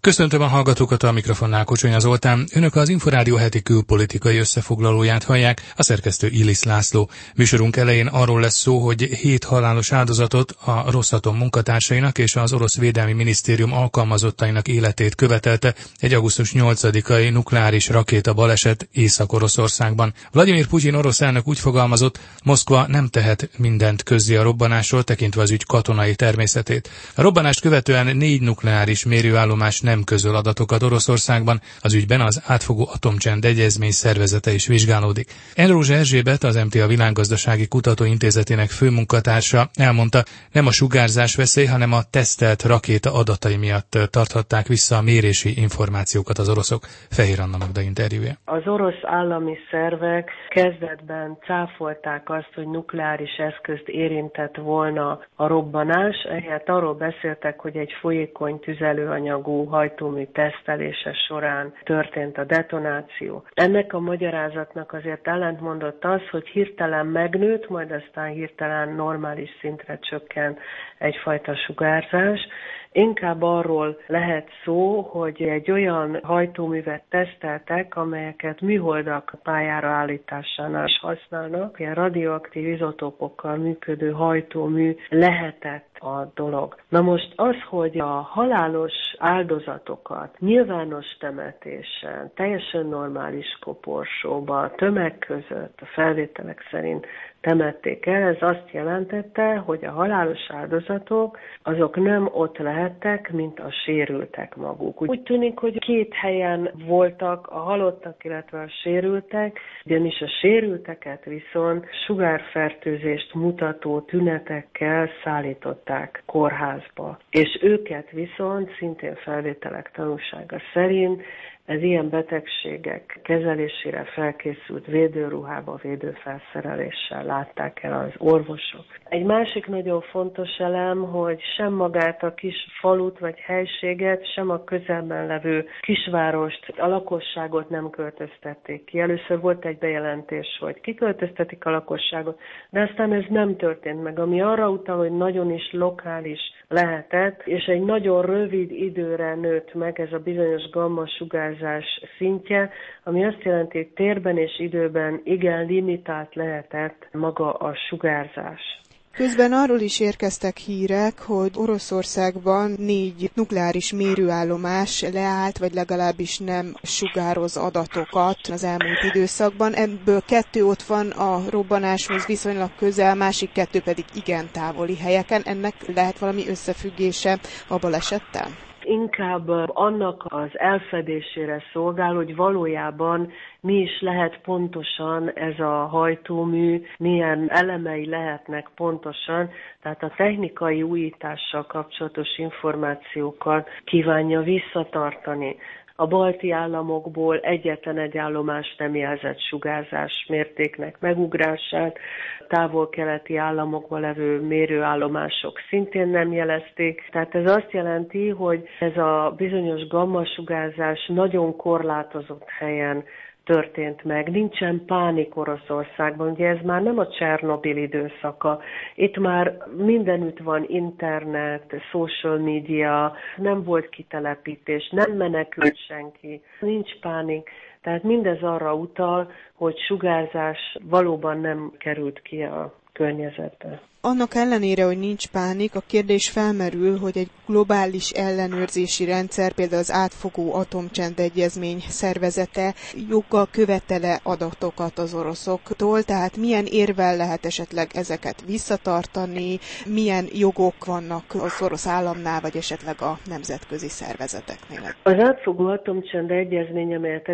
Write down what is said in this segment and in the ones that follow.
Köszöntöm a hallgatókat, a mikrofonnál Kocsonya Zoltán. Önök az Inforádió heti külpolitikai összefoglalóját hallják, a szerkesztő Illis László. Műsorunk elején arról lesz szó, hogy 7 halálos áldozatot a Rosatom munkatársainak és az orosz védelmi minisztérium alkalmazottainak életét követelte egy augusztus 8-ai nukleáris rakéta baleset Észak-Oroszországban. Vladimir Putyin orosz elnök úgy fogalmazott, Moszkva nem tehet mindent közzé a robbanásról, tekintve az ügy katonai természetét. A robbanást követően 4 nukleáris mérőállomás nem közöl adatokat Oroszországban, az ügyben az átfogó atomcsend egyezmény szervezete is vizsgálódik. Enrózsa Erzsébet, az MTA Világgazdasági Kutatóintézetének főmunkatársa elmondta, nem a sugárzás veszély, hanem a tesztelt rakéta adatai miatt tarthatták vissza a mérési információkat az oroszok. Fehér Anna Magda interjúja. Az orosz állami szervek kezdetben cáfolták azt, hogy nukleáris eszközt érintett volna a robbanás, ehelyett arról beszéltek, hogy egy folyékony tüzelőanyagú hajtómű tesztelése során történt a detonáció. Ennek a magyarázatnak azért ellentmondott az, hogy hirtelen megnőtt, majd aztán hirtelen normális szintre csökkent egyfajta sugárzás. Inkább arról lehet szó, hogy egy olyan hajtóművet teszteltek, amelyeket műholdak pályára állításánál is használnak. Ilyen radioaktív izotópokkal működő hajtómű lehetett a dolog. Na most az, hogy a halálos áldozatokat nyilvános temetésen, teljesen normális koporsóba, tömeg között, a felvételek szerint temették el, ez azt jelentette, hogy a halálos áldozatok azok nem ott lehettek, mint a sérültek maguk. Úgy tűnik, hogy 2 helyen voltak a halottak, illetve a sérültek, ugyanis a sérülteket viszont sugárfertőzést mutató tünetekkel szállították kórházba. És őket viszont szintén felvételek tanúsága szerint ez ilyen betegségek kezelésére felkészült védőruhába, védőfelszereléssel látták el az orvosok. Egy másik nagyon fontos elem, hogy sem magát a kis falut vagy helységet, sem a közelben levő kisvárost, a lakosságot nem költöztették ki. Először volt egy bejelentés, hogy kiköltöztetik a lakosságot, de aztán ez nem történt meg, ami arra utal, hogy nagyon is lokális lehetett, és egy nagyon rövid időre nőtt meg ez a bizonyos gamma-sugárzás szintje, ami azt jelenti, hogy térben és időben igen limitált lehetett maga a sugárzás. Közben arról is érkeztek hírek, hogy Oroszországban 4 nukleáris mérőállomás leállt, vagy legalábbis nem sugároz adatokat az elmúlt időszakban. Ebből 2 ott van a robbanáshoz viszonylag közel, másik 2 pedig igen távoli helyeken. Ennek lehet valami összefüggése a balesettel? Inkább annak az elfedésére szolgál, hogy valójában mi is lehet pontosan ez a hajtómű, milyen elemei lehetnek pontosan, tehát a technikai újítással kapcsolatos információkat kívánja visszatartani. A balti államokból egyetlen egy állomás nem jelzett sugárzás mértéknek megugrását, távol-keleti államokban levő mérőállomások szintén nem jelezték. Tehát ez azt jelenti, hogy ez a bizonyos gammasugárzás nagyon korlátozott helyen történt meg. Nincsen pánik Oroszországban, ugye ez már nem a Csernobil időszaka. Itt már mindenütt van internet, social media, nem volt kitelepítés, nem menekült senki, nincs pánik. Tehát mindez arra utal, hogy sugárzás valóban nem került ki a környezetbe. Annak ellenére, hogy nincs pánik, a kérdés felmerül, hogy egy globális ellenőrzési rendszer, például az átfogó atomcsend egyezmény szervezete joggal követele adatokat az oroszoktól, tehát milyen érvel lehet esetleg ezeket visszatartani, milyen jogok vannak az orosz államnál, vagy esetleg a nemzetközi szervezeteknél. Az átfogó atomcsend egyezmény, amelyet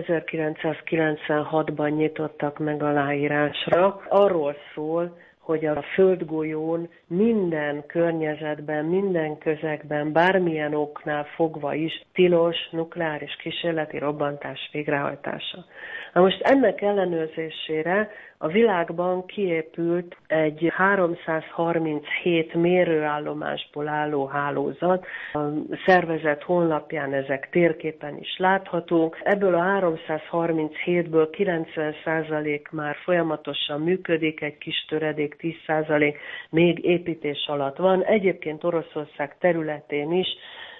1996-ban nyitottak meg aláírásra, arról szól, hogy a földgolyón minden környezetben, minden közegben, bármilyen oknál fogva is tilos nukleáris kísérleti robbantás végrehajtása. Na most ennek ellenőrzésére a világban kiépült egy 337 mérőállomásból álló hálózat. A szervezet honlapján ezek térképen is láthatók. Ebből a 337-ből 90% már folyamatosan működik, egy kis töredék 10% még építés alatt van. Egyébként Oroszország területén is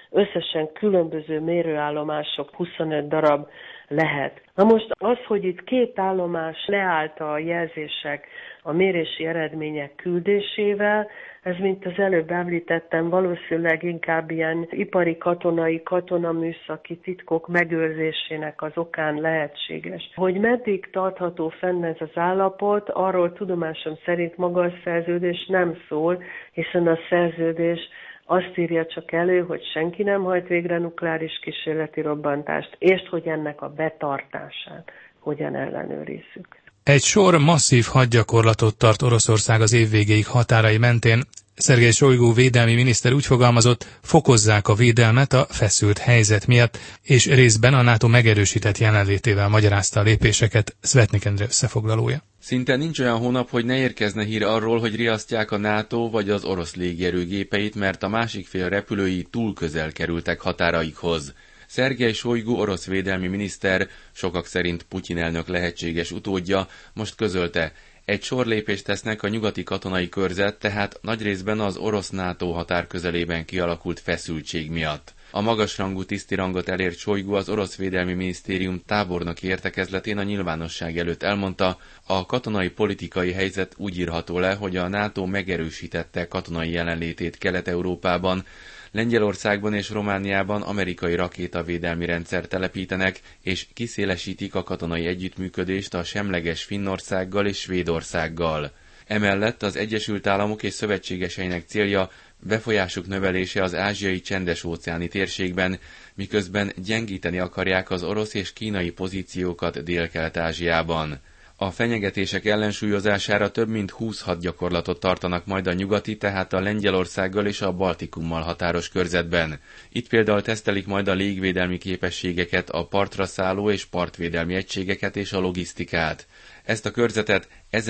összesen különböző mérőállomások 25 darab lehet. Na most az, hogy itt 2 állomás leállt a jelzések a mérési eredmények küldésével, ez, mint az előbb említettem, valószínűleg inkább ilyen ipari, katonaműszaki titkok megőrzésének az okán lehetséges. Hogy meddig tartható fenn ez az állapot, arról tudomásom szerint maga a szerződés nem szól, hiszen a szerződés azt írja csak elő, hogy senki nem hajt végre nukleáris kísérleti robbantást, és hogy ennek a betartását hogyan ellenőrizzük. Egy sor masszív hadgyakorlatot tart Oroszország az év végéig határai mentén. Szergej Sojgu védelmi miniszter úgy fogalmazott, fokozzák a védelmet a feszült helyzet miatt, és részben a NATO megerősített jelenlétével magyarázta a lépéseket. Szvetnik Endre összefoglalója. Szinte nincs olyan hónap, hogy ne érkezne hír arról, hogy riasztják a NATO vagy az orosz légierő gépeit, mert a másik fél repülői túl közel kerültek határaikhoz. Szergej Sojgu orosz védelmi miniszter, sokak szerint Putyin elnök lehetséges utódja, most közölte, egy sor lépést tesznek a nyugati katonai körzet, tehát nagy részben az orosz NATO határ közelében kialakult feszültség miatt. A magasrangú tisztirangot elért Sojgu az orosz védelmi minisztérium tábornoki értekezletén a nyilvánosság előtt elmondta, a katonai politikai helyzet úgy írható le, hogy a NATO megerősítette katonai jelenlétét Kelet-Európában, Lengyelországban és Romániában amerikai rakétavédelmi rendszer telepítenek, és kiszélesítik a katonai együttműködést a semleges Finnországgal és Svédországgal. Emellett az Egyesült Államok és szövetségeseinek célja befolyásuk növelése az ázsiai csendes-óceáni térségben, miközben gyengíteni akarják az orosz és kínai pozíciókat Dél-Kelet-Ázsiában. A fenyegetések ellensúlyozására több mint 20 hadgyakorlatot tartanak majd a nyugati, tehát a Lengyelországgal és a Baltikummal határos körzetben. Itt például tesztelik majd a légvédelmi képességeket, a partra szálló és partvédelmi egységeket és a logisztikát. Ezt a körzetet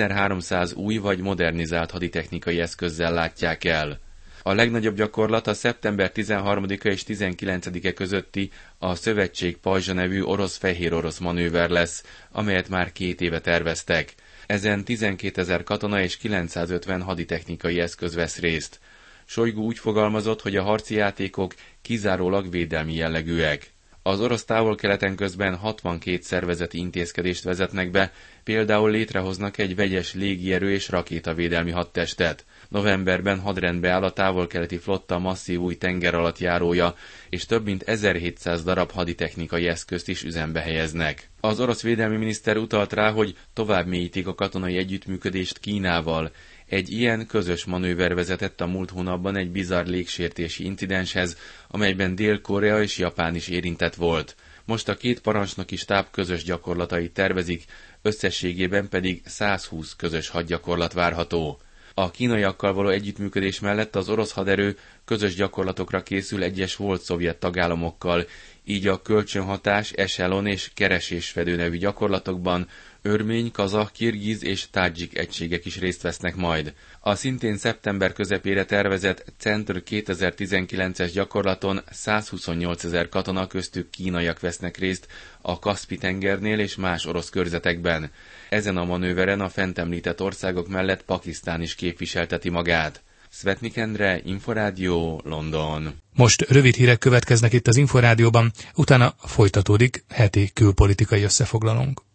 1300 új vagy modernizált haditechnikai eszközzel látják el. A legnagyobb gyakorlat a szeptember 13-a és 19-e közötti a Szövetség Pajzsa nevű orosz-fehér-orosz manőver lesz, amelyet már 2 éve terveztek. Ezen 12 000 katona és 950 haditechnikai eszköz vesz részt. Sojgu úgy fogalmazott, hogy a harci játékok kizárólag védelmi jellegűek. Az orosz távol-keleten közben 62 szervezeti intézkedést vezetnek be, például létrehoznak egy vegyes légierő és rakétavédelmi hadtestet. Novemberben hadrendbe áll a távol-keleti flotta masszív új tengeralattjárója, és több mint 1700 darab haditechnikai eszközt is üzembe helyeznek. Az orosz védelmi miniszter utalt rá, hogy tovább mélyítik a katonai együttműködést Kínával. Egy ilyen közös manőver vezetett a múlt hónapban egy bizarr légsértési incidenshez, amelyben Dél-Korea és Japán is érintett volt. Most a 2 parancsnoki stáb közös gyakorlatait tervezik, összességében pedig 120 közös hadgyakorlat várható. A kínaiakkal való együttműködés mellett az orosz haderő közös gyakorlatokra készül egyes volt szovjet tagállamokkal, így a kölcsönhatás, eselon és keresésfedő nevű gyakorlatokban örmény, kazah, kirgiz és tádzsik egységek is részt vesznek majd. A szintén szeptember közepére tervezett Centr 2019-es gyakorlaton 128 000 katona, köztük kínaiak vesznek részt a Kaszpi-tengernél és más orosz körzetekben. Ezen a manőveren a fent említett országok mellett Pakisztán is képviselteti magát. Szvetnik Endre, Inforádió, London. Most rövid hírek következnek itt az Inforádióban, utána folytatódik heti külpolitikai összefoglalónk.